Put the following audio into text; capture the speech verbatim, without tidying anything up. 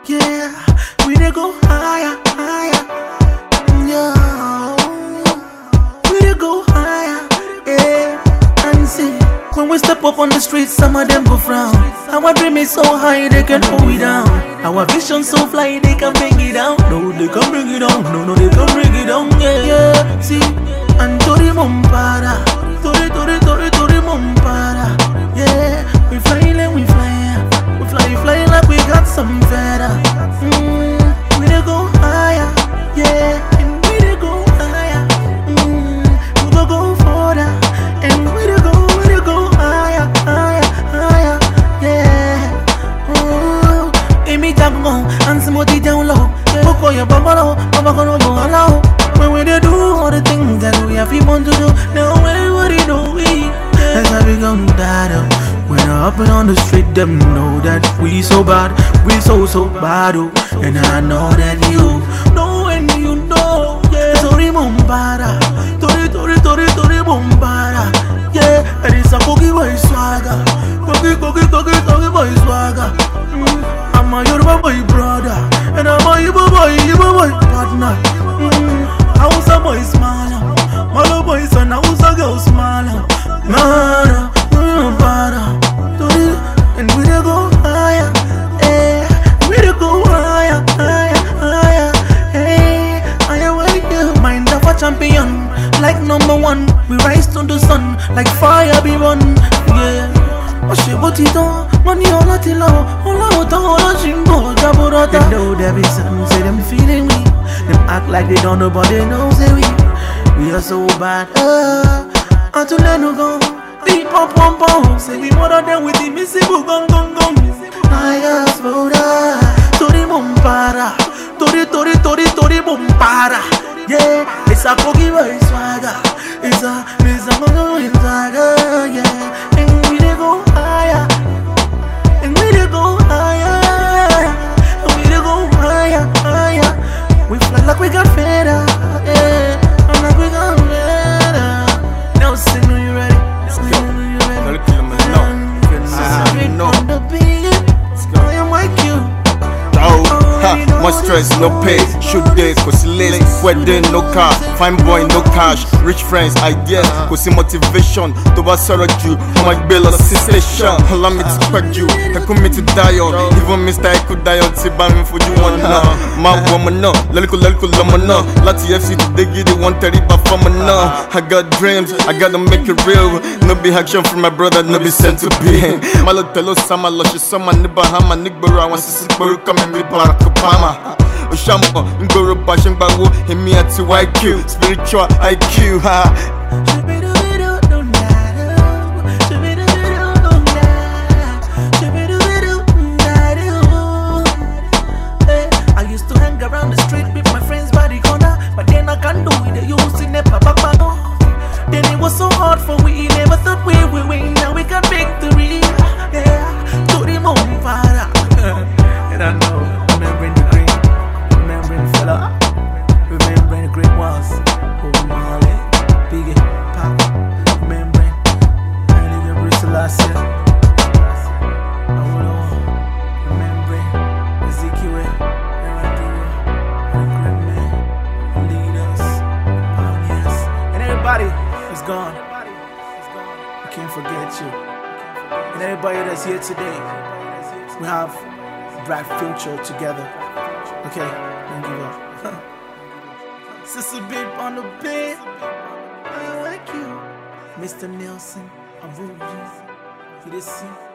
Yeah, we dey go higher, higher. Yeah, we dey go higher. Yeah, and see, when we step up on the streets, some of them go frown. Our dream is so high, they can hold it down. Our vision so fly, they can bring it down. No, they can bring it down. No, no, they can bring it down. Yeah, yeah. See, and Tori Mompara, Tori, Tori, Tori, Tori Mompara. Yeah, we flying and we flying. We fly, fly like we got some feather. Mm, we dey go higher. Yeah, and we dey go higher. Mm, we go go further. And we dey go, we dey go higher, higher, higher. Yeah. Ooh, give me jam on and somebody down low. Boko ya baba low, baba gonna go allow. When we dey do all the things that we have want to do, now everybody know we. That's how we gon' die though. When I'm up and on the street, them know that we so bad, we so so bad oh. And I know that you know and you know. Yeah, Tori Mompara, Tori Tori Tori Tori Mompara. Yeah, and it's a cookie boy swagger, cookie cookie cookie cookie boy swagger. Mm, I'm a Yoruba boy brother, and I'm a Igbo boy Igbo boy partner. Mm, Hausa boy smaller, Malo boy son, Hausa girl smaller. Mara, Mompara, Tori, and we dey go higher. Eh, we dey go higher, higher, higher. Hey, I am with you, mind of a champion. Like number one, we rise to the sun, like fire be run. Yeah. Oshe botito, money all a tilo, all out all a jingo, jaburata. They know there be something, say them feeling me. Them act like they don't know, but they know say we, we are so bad. Uh, and to let no go, beat pop pom pom. Say we more than with the missy gong gong gong. I just voda, Tori Mompara, Tori Tori Tori Tori Mompara. Yeah, it's a cookie boy swagger. It's a, it's a cookie boy swagger. Yeah, and we dey go higher, and we dey go higher, and we dey go higher, higher. We fly like we got feather. Yeah, and like we got feather. Now sing, are you ready? Let's go. Gotta kill him alone. I know. On the beat, I am like you. Oh, ha, more stress, no pay. Shoot day, cause late. Wedding, no car. Fine boy, no cash. Rich friends, ideas, cause motivation. To ba sorrow you, how much bail or station. Allow me to spread you, I could me to die on. Even Mister I could die on. Tiba me for you one now. My woman, no. Lelico, lelico, lamana. Lati F C, they give the one thirty by for me now. I got dreams, I gotta make it real. No be action from my brother, no be sent to be. Malo telo sama, luscious sama, nibahama, nigbara, one sissy, coming with Barack Obama. Oshambo, Ngoro Bashing Bago, Himi at Y Q, spiritual I Q, ha. I used to hang around the street with my friends by the corner, but then I can't do it, they used to never back back. Then it was so hard for we, never thought we would win, now we got victory. Yeah, Tori Mompara. And I know, remembering the green, remembering the fella, remembering the great ones. Oh, Marley, Biggie, Pop, remembering, and even Bruce Selassie. Remembering Ezekiel, Eradiwa, the great men, leaders, pioneers, and everybody is gone. We can't forget you. And everybody that's here today, we have bright future together. Okay, don't give up. Sister Bib on the beat. I like you. Mister Nelson, I vote you. You this see?